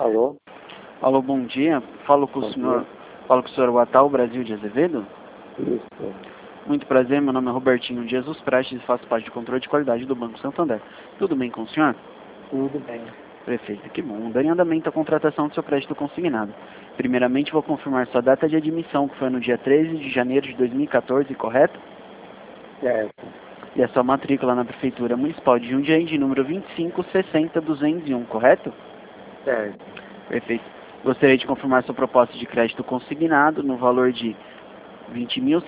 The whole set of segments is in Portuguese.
Alô? Alô, bom dia. Falo com o senhor Watal Brasil de Azevedo. Isso. Muito prazer, meu nome é Robertinho Jesus Prestes e faço parte do controle de qualidade do Banco Santander. Tudo bem com o senhor? Tudo bem. Perfeito, que bom. Dando em andamento a contratação do seu crédito consignado. Primeiramente, vou confirmar sua data de admissão, que foi no dia 13 de janeiro de 2014, correto? Certo. E a sua matrícula na Prefeitura Municipal de Jundiaí, de número 2560201, correto? Certo. Perfeito. Gostaria de confirmar sua proposta de crédito consignado no valor de R$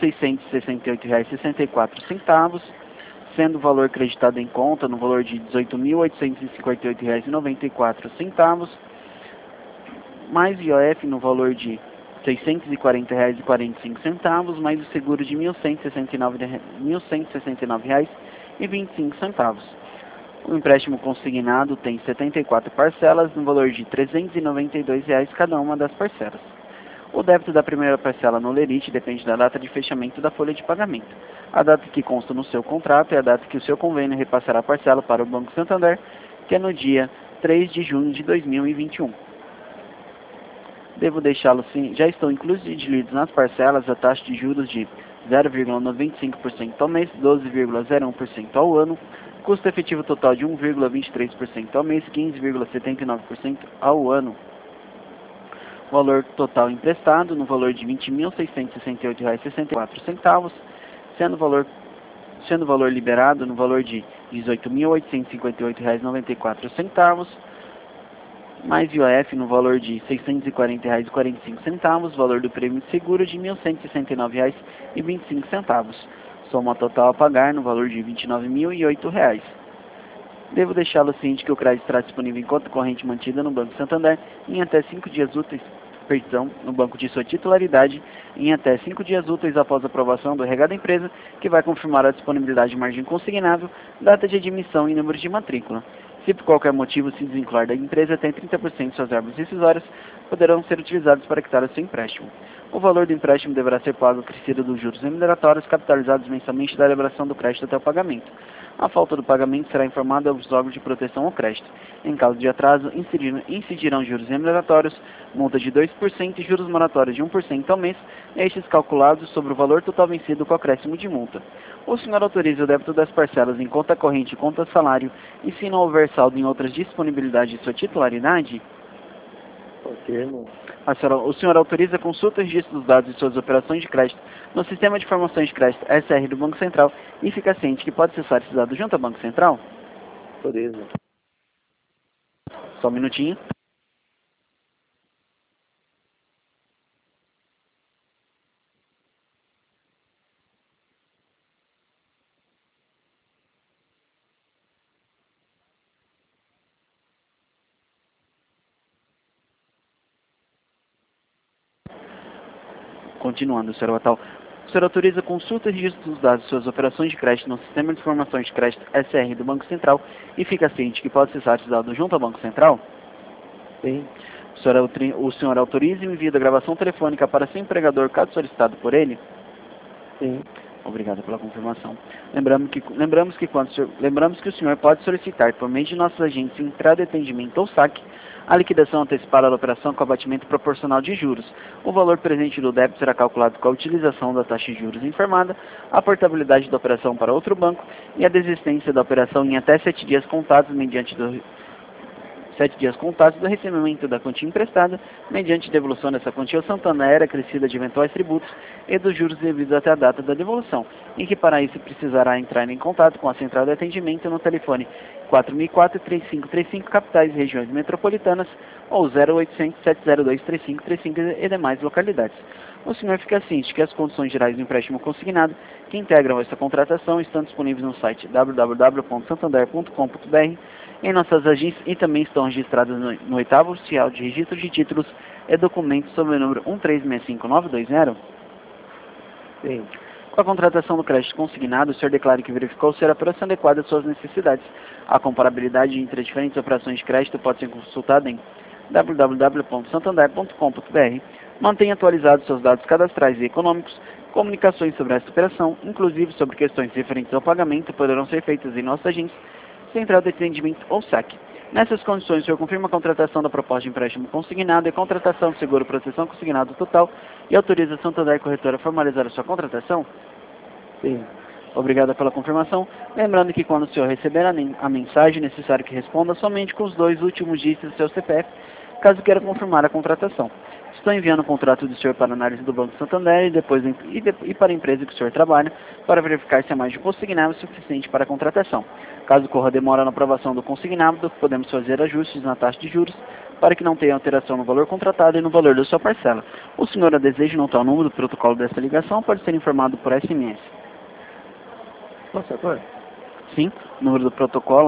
20.668,64, sendo o valor creditado em conta no valor de R$ 18.858,94, mais IOF no valor de R$ 640,45, mais o seguro de R$ 1.169,25. O empréstimo consignado tem 74 parcelas no valor de R$ 392 cada uma das parcelas. O débito da primeira parcela no lerite depende da data de fechamento da folha de pagamento. A data que consta no seu contrato é a data que o seu convênio repassará a parcela para o Banco Santander, que é no dia 3 de junho de 2021. Devo deixá-lo sim, já estão incluídos nas parcelas a taxa de juros de 0,95% ao mês, 12,01% ao ano, custo efetivo total de 1,23% ao mês, 15,79% ao ano. Valor total emprestado no valor de R$ 20.668,64, sendo o valor liberado no valor de R$ 18.858,94, mais IOF no valor de R$ 640,45, valor do prêmio de seguro de R$ 1.169,25. Soma total a pagar no valor de R$ 29.008. Devo deixá-lo ciente que o crédito estará disponível em conta corrente mantida no Banco Santander em até 5 dias úteis, no banco de sua titularidade, em até 5 dias úteis após a aprovação do RH da empresa, que vai confirmar a disponibilidade de margem consignável, data de admissão e número de matrícula. Se por qualquer motivo se desvincular da empresa, até 30% de suas verbas rescisórias poderão ser utilizados para quitar o seu empréstimo. O valor do empréstimo deverá ser pago acrescido dos juros remuneratórios capitalizados mensalmente da elaboração do crédito até o pagamento. A falta do pagamento será informada aos órgãos de proteção ao crédito. Em caso de atraso, incidirão juros remuneratórios, multa de 2% e juros moratórios de 1% ao mês, estes calculados sobre o valor total vencido com acréscimo de multa. O senhor autoriza o débito das parcelas em conta corrente e conta salário e, se não houver saldo em outras disponibilidades de sua titularidade? Confirmo. O senhor autoriza a consulta e registro dos dados de suas operações de crédito no Sistema de Informações de Crédito SR do Banco Central e fica ciente que pode acessar esses dados junto ao Banco Central? Autorizo. Só um minutinho. Continuando, senhor Watal. O senhor autoriza a consulta e registro dos dados de suas operações de crédito no Sistema de Informações de Crédito SR do Banco Central e fica ciente que pode acessar esses dados junto ao Banco Central? Sim. O senhor autoriza e envia a gravação telefônica para seu empregador, caso solicitado por ele? Sim. Obrigado pela confirmação. Lembramos que o senhor pode solicitar, por meio de nossos agentes em entrada de atendimento ou saque, a liquidação antecipada da operação com abatimento proporcional de juros. O valor presente do débito será calculado com a utilização da taxa de juros informada, a portabilidade da operação para outro banco e a desistência da operação em até 7 dias contados do recebimento da quantia emprestada, mediante devolução dessa quantia ao Santander, acrescida de eventuais tributos e dos juros devidos até a data da devolução, e que para isso precisará entrar em contato com a central de atendimento no telefone 4004-3535, capitais e regiões metropolitanas, ou 0800-702-3535 e demais localidades. O senhor fica ciente que as condições gerais do empréstimo consignado que integram esta contratação estão disponíveis no site www.santander.com.br, em nossas agências e também estão registradas no 8º Oficial de Registro de Títulos e Documentos sob o número 1365920? Sim. Com a contratação do crédito consignado, o senhor declara que verificou ser a operação adequada às suas necessidades. A comparabilidade entre as diferentes operações de crédito pode ser consultada em www.santander.com.br. Mantenha atualizados seus dados cadastrais e econômicos. Comunicações sobre esta operação, inclusive sobre questões referentes ao pagamento, poderão ser feitas em nossa agência, central de atendimento ou saque. Nessas condições, o senhor confirma a contratação da proposta de empréstimo consignado e contratação de seguro proteção consignado total e autoriza a Santander Corretora a formalizar a sua contratação? Sim. Obrigado pela confirmação. Lembrando que quando o senhor receber a mensagem, é necessário que responda somente com os 2 últimos dígitos do seu CPF, caso queira confirmar a contratação. Estou enviando o contrato do senhor para análise do Banco Santander e para a empresa que o senhor trabalha, para verificar se a margem consignável é suficiente para a contratação. Caso corra demora na aprovação do consignado, podemos fazer ajustes na taxa de juros, para que não tenha alteração no valor contratado e no valor da sua parcela. O senhor a deseja notar o número do protocolo dessa ligação, pode ser informado por SMS. Posso agora? Sim, o número do protocolo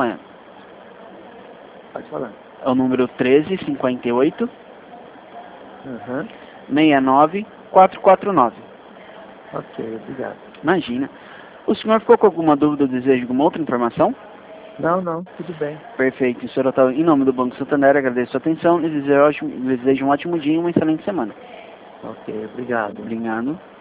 Pode falar. é o número 1358 Aham. 69449. Ok, obrigado. Imagina. O senhor ficou com alguma dúvida ou deseja alguma outra informação? Não, tudo bem. Perfeito. O senhor Otávio, em nome do Banco Santander, agradeço a sua atenção e desejo um ótimo dia e uma excelente semana. Ok, obrigado. Obrigado.